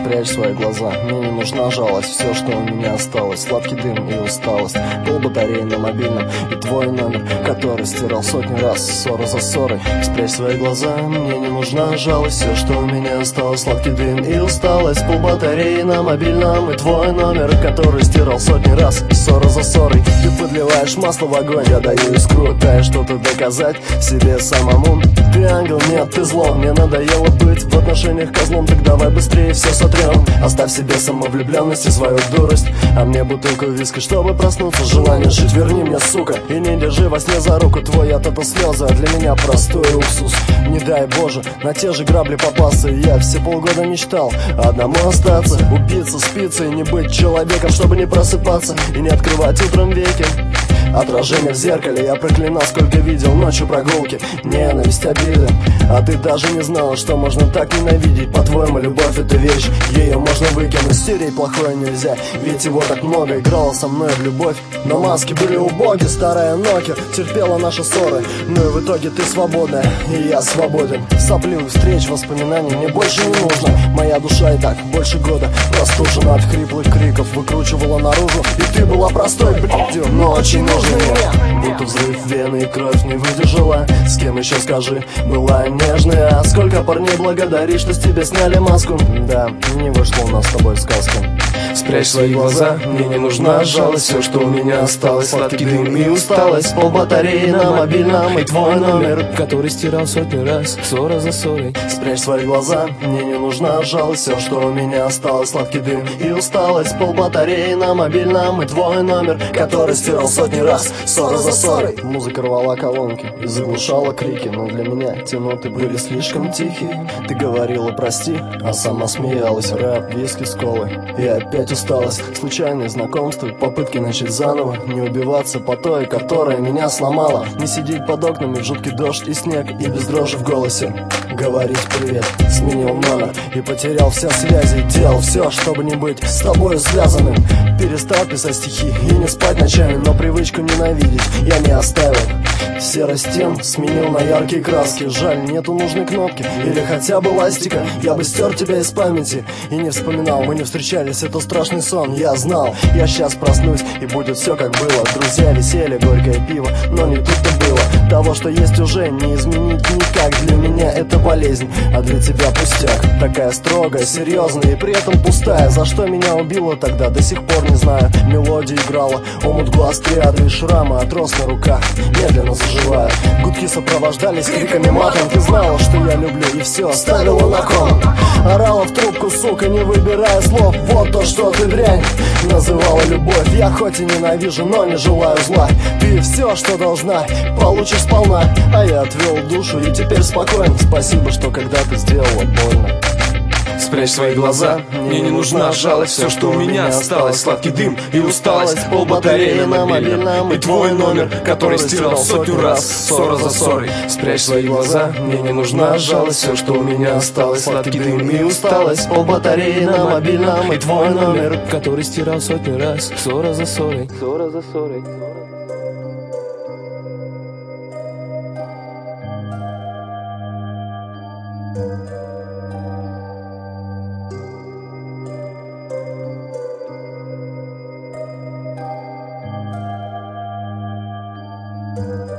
Спрячь свои глаза, мне не нужна жалость. Все, что у меня осталось, сладкий дым и усталость. Пол батареи на мобильном и твой номер, который стирал сотни раз, ссора за ссорой. Спрячь свои глаза, мне не нужна жалость. Все, что у меня осталось, сладкий дым и усталость. Пол батареи на мобильном и твой номер, который стирал сотни раз, ссора за ссорой. Ты подливаешь масло в огонь, я даю искру, пытаясь что-то доказать себе самому. Ты ангел, нет, ты зло, мне надоело быть в отношениях козлом. Так давай быстрее все сотрем. Оставь себе самовлюбленность и свою дурость, а мне бутылку виски, чтобы проснуться. Желание жить верни мне, сука, и не держи во сне за руку. Твой яд — это слезы, а для меня простой уксус. Не дай Боже на те же грабли попасться. Я все полгода мечтал одному остаться, упиться, спиться и не быть человеком, чтобы не просыпаться и не открывать утром веки. Отражение в зеркале, я проклинал, сколько видел ночью прогулки, ненависть, обиды. А ты даже не знала, что можно так ненавидеть. По-твоему, любовь — это вещь, ее можно выкинуть. Стереть плохое нельзя, ведь его так много. Играла со мной в любовь, но маски были убоги. Старая Nokia терпела наши ссоры, но и в итоге ты свободная, и я свободен. Сопливых встреч, воспоминаний мне больше не нужно. Моя душа и так больше года простужена от хриплых криков, выкручивала наружу. И ты была простой блядью, но очень нужной мне. Будто взрыв вены и кровь не выдержала. С кем еще, скажи, была нежная. А сколько парней благодаришь, что с тебя сняли маску. Да, не вышло у нас с тобой сказка. Спрячь свои глаза, мне не нужна жалость. Все, что у меня осталось, сладкий дым и усталость. Пол батареи на мобильном и твой номер, который стирал сотни раз, ссора за ссорой. Спрячь свои глаза, мне не нужна жалость. Все, что у меня осталось, сладкий дым и усталость. Пол батареи на мобильном и твой номер, который стирал сотни раз, ссора за ссорой. Музыка рвала колонки и заглушала крики, но для меня те ноты были слишком тихие. Ты говорила прости, а сама смеялась. Рэп, виски с колой и опять усталость. Случайные знакомства, попытки начать заново. Не убиваться по той, которая меня сломала. Не сидеть под окнами в жуткий дождь и снег, и без дрожи в голосе говорить привет. Сменил номер и потерял все связи. Делал все, чтобы не быть с тобой связанным. Перестал писать стихи и не спать ночами, но привычку ненавидеть я не оставил. Серость стен сменил на яркие краски. Жаль, нету нужной кнопки или хотя бы ластика. Я бы стер тебя из памяти и не вспоминал. Мы не встречались, это страшный сон. Я знал, я сейчас проснусь и будет все как было. Друзья, веселье, горькое пиво, но не тут-то было. Того, что есть, уже не изменить никак. Для меня это болезнь, а для тебя пустяк. Такая строгая, серьезная и при этом пустая. За что меня убило тогда, до сих пор не знаю. Мелодия играла, омут глаз, триады и шрамы от роз на руках медленно заживая. Гудки сопровождались криками матом. Ты знала, что я люблю, и все ставила на кон. Орала в трубку, сука, не выбирая слов. Вот то, что ты дрянь называла любовь. Я хоть и ненавижу, но не желаю зла. Ты все, что должна, получишь сполна. А я отвел душу и теперь спокоен. Спасибо, что когда-то сделала больно. Спрячь свои глаза, мне не нужна жалость. Все, что у меня осталось, сладкий дым и усталость. Пол батареи на мобильном и твой номер, который стирал сотню раз, ссора за ссорой. Спрячь свои глаза, мне не нужна жалость. Все, что у меня осталось, сладкий дым и усталость. Пол батареи на мобильном и твой номер, который стирал сотню раз, ссора за ссорой. Ссора за ссорой. thank you.